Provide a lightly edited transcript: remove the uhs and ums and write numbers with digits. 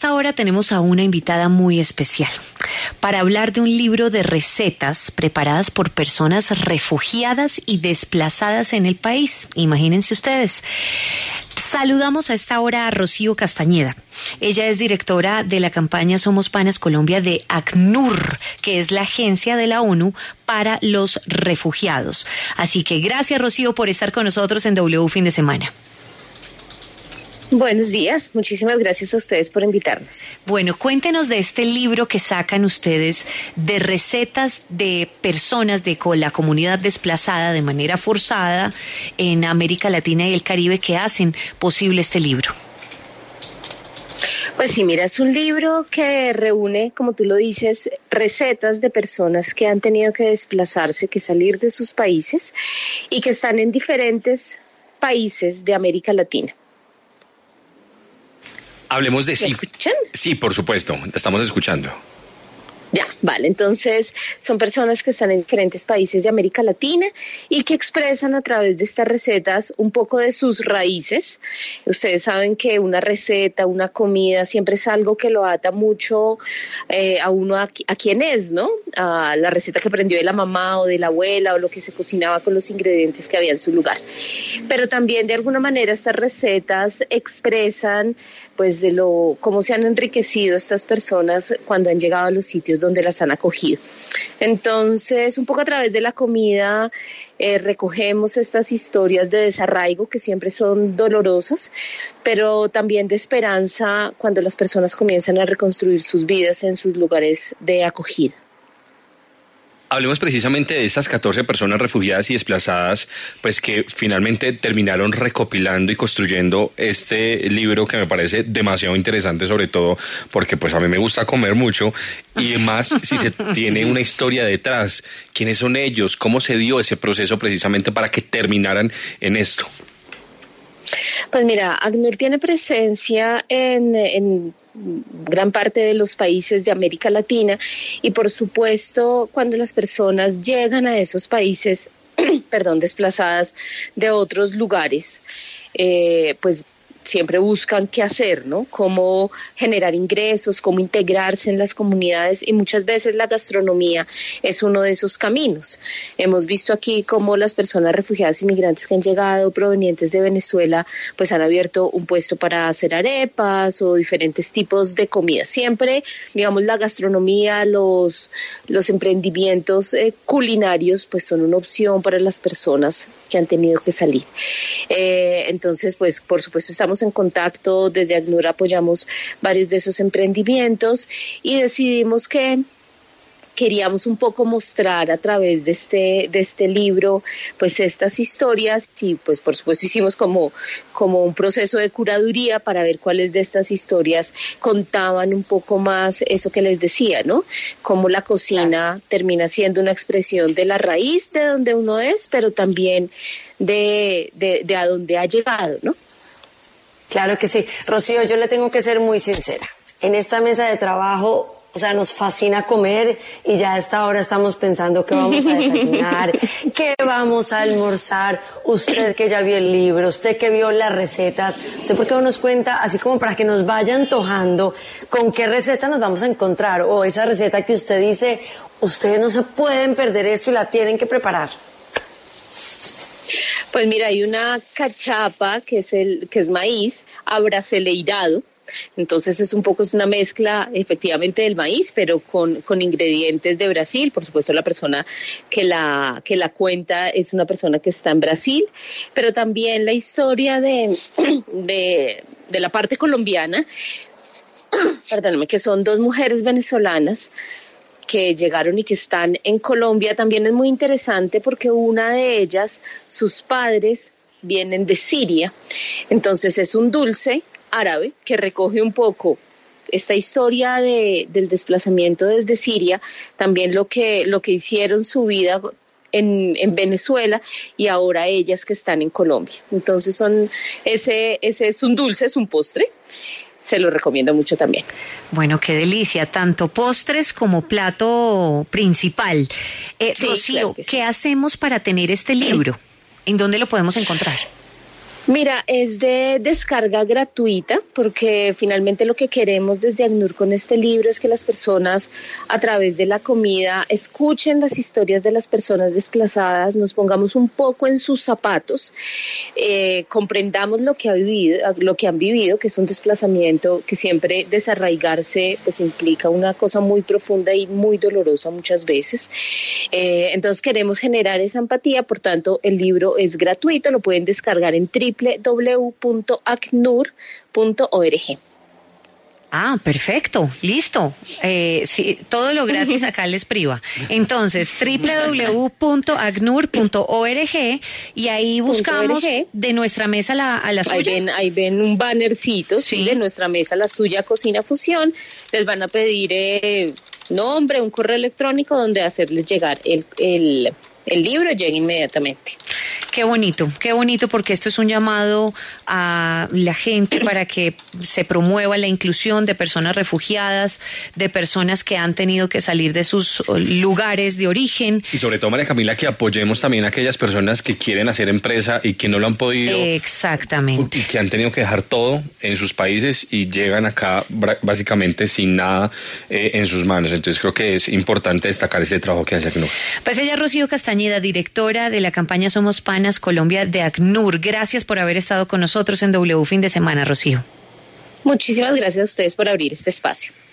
esta hora tenemos a una invitada muy especial para hablar de un libro de recetas preparadas por personas refugiadas y desplazadas en el país. Imagínense ustedes. Saludamos a esta hora a Rocío Castañeda. Ella es directora de la campaña Somos Panas Colombia de ACNUR, que es la agencia de la ONU para los refugiados. Así que gracias, Rocío, por estar con nosotros en W Fin de Semana. Buenos días, muchísimas gracias a ustedes por invitarnos. Bueno, cuéntenos de este libro que sacan ustedes de recetas de personas de la comunidad desplazada de manera forzada en América Latina y el Caribe que hacen posible este libro. Pues sí, mira, es un libro que reúne, como tú lo dices, recetas de personas que han tenido que desplazarse, que salir de sus países y que están en diferentes países de América Latina. Hablemos de ¿Me escuchan? Sí, por supuesto, estamos escuchando. Ya, vale, entonces son personas que están en diferentes países de América Latina y que expresan a través de estas recetas un poco de sus raíces. Ustedes saben que una receta, una comida, siempre es algo que lo ata mucho a uno a quién es, ¿no? A la receta que aprendió de la mamá o de la abuela o lo que se cocinaba con los ingredientes que había en su lugar. Pero también de alguna manera estas recetas expresan pues de cómo se han enriquecido estas personas cuando han llegado a los sitios donde las han acogido. Entonces, un poco a través de la comida recogemos estas historias de desarraigo que siempre son dolorosas, pero también de esperanza cuando las personas comienzan a reconstruir sus vidas en sus lugares de acogida. Hablemos precisamente de estas 14 personas refugiadas y desplazadas, pues que finalmente terminaron recopilando y construyendo este libro que me parece demasiado interesante, sobre todo porque pues a mí me gusta comer mucho y más si se tiene una historia detrás. ¿Quiénes son ellos? ¿Cómo se dio ese proceso precisamente para que terminaran en esto? Pues mira, ACNUR tiene presencia en gran parte de los países de América Latina y por supuesto cuando las personas llegan a esos países, desplazadas de otros lugares, pues siempre buscan qué hacer, ¿no? Cómo generar ingresos, cómo integrarse en las comunidades y muchas veces la gastronomía es uno de esos caminos. Hemos visto aquí cómo las personas refugiadas y migrantes que han llegado provenientes de Venezuela pues han abierto un puesto para hacer arepas o diferentes tipos de comida. Siempre, digamos, la gastronomía, los emprendimientos culinarios pues son una opción para las personas que han tenido que salir. Entonces, pues por supuesto estamos en contacto, desde ACNUR apoyamos varios de esos emprendimientos y decidimos que queríamos un poco mostrar a través de este libro pues estas historias y pues por supuesto hicimos como un proceso de curaduría para ver cuáles de estas historias contaban un poco más eso que les decía, ¿no? Cómo la cocina termina siendo una expresión de la raíz de donde uno es, pero también de a dónde ha llegado, ¿no? Claro que sí. Rocío, yo le tengo que ser muy sincera. En esta mesa de trabajo, o sea, nos fascina comer y ya a esta hora estamos pensando qué vamos a desayunar, qué vamos a almorzar. Usted que ya vio el libro, usted que vio las recetas, ¿usted por qué no nos cuenta, así como para que nos vaya antojando, con qué receta nos vamos a encontrar? O esa receta que usted dice, ustedes no se pueden perder esto y la tienen que preparar. Pues mira, hay una cachapa que es maíz abrasileirado. Entonces es una mezcla efectivamente del maíz, pero con ingredientes de Brasil. Por supuesto la persona que la cuenta es una persona que está en Brasil, pero también la historia de la parte colombiana, perdóname, que son dos mujeres venezolanas que llegaron y que están en Colombia, también es muy interesante porque una de ellas, sus padres vienen de Siria, entonces es un dulce árabe que recoge un poco esta historia del desplazamiento desde Siria, también lo que hicieron su vida en Venezuela y ahora ellas que están en Colombia. Entonces ese es un dulce, es un postre. Se lo recomiendo mucho también. Bueno, qué delicia, tanto postres como plato principal. Sí, Rocío, claro que sí. ¿Qué hacemos para tener este libro? ¿En dónde lo podemos encontrar? Mira, es de descarga gratuita porque finalmente lo que queremos desde ACNUR con este libro es que las personas a través de la comida escuchen las historias de las personas desplazadas, nos pongamos un poco en sus zapatos, comprendamos lo que han vivido, que es un desplazamiento que siempre desarraigarse pues implica una cosa muy profunda y muy dolorosa muchas veces. Entonces queremos generar esa empatía, por tanto el libro es gratuito, lo pueden descargar en www.acnur.org. Ah, perfecto, listo. Sí, todo lo gratis acá les priva. Entonces, www.acnur.org y ahí buscamos de nuestra mesa a la suya. Ahí ven un bannercito, sí, de nuestra mesa a la suya, Cocina Fusión. Les van a pedir nombre, un correo electrónico donde hacerles llegar el libro, llega inmediatamente. Qué bonito, porque esto es un llamado a la gente para que se promueva la inclusión de personas refugiadas, de personas que han tenido que salir de sus lugares de origen. Y sobre todo, María Camila, que apoyemos también a aquellas personas que quieren hacer empresa y que no lo han podido. Exactamente. Y que han tenido que dejar todo en sus países y llegan acá básicamente sin nada en sus manos. Entonces creo que es importante destacar ese trabajo que hace ACNUR. Pues ella, Rocío Castañeda, directora de la campaña Somos Panas Colombia de ACNUR. Gracias por haber estado con nosotros en W Fin de Semana, Rocío. Muchísimas gracias a ustedes por abrir este espacio.